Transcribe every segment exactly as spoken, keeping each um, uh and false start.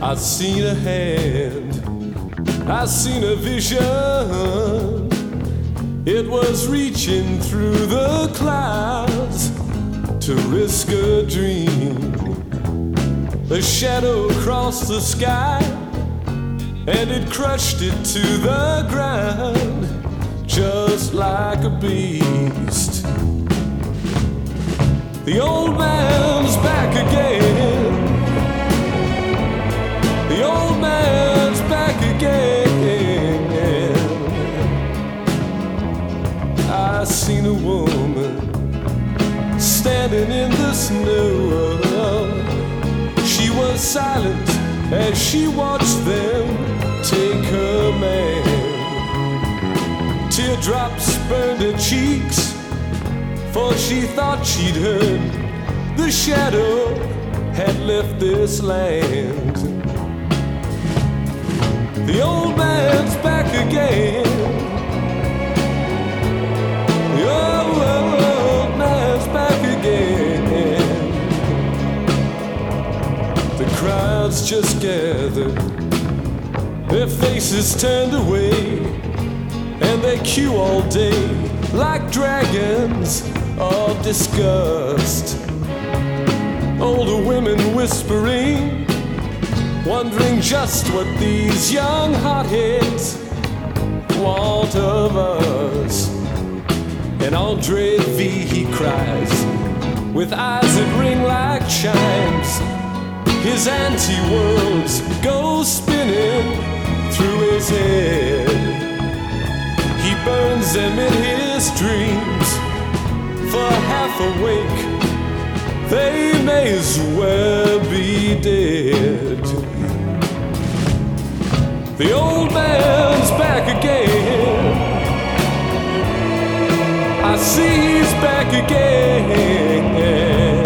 I seen a hand, I seen a vision. It was reaching through the clouds to risk a dream. A shadow crossed the sky and it crushed it to the ground just like a beast. The old man's back again. The old man's back again. I seen a woman standing in the snow. She was silent as she watched them take her man. Teardrops burned her cheeks, for she thought she'd heard the shadow had left this land. The old man's back again. The old man's back again. The crowds just gathered, their faces turned away, and they queue all day like dragons of disgust. Older women whispering, wondering just what these young hotheads want of us. And Andre V, he cries, with eyes that ring like chimes. His anti-worlds go spinning through his head. He burns them in his dreams. For half awake, they may as well be dead. The old man's back again. I see he's back again.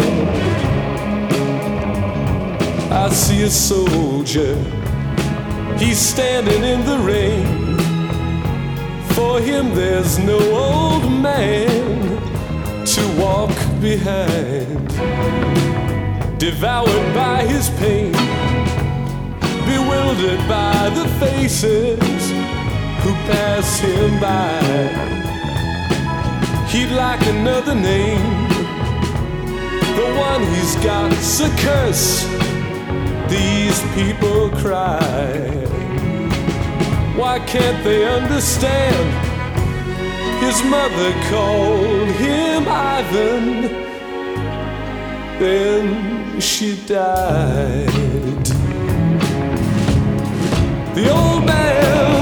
I see a soldier, he's standing in the rain. For him there's no old man to walk behind. Devoured by his pain, bewildered by the faces who pass him by. He'd like another name, the one he's got's a curse. These people cry. Why can't they understand? His mother called him Ivan, then she died. The old man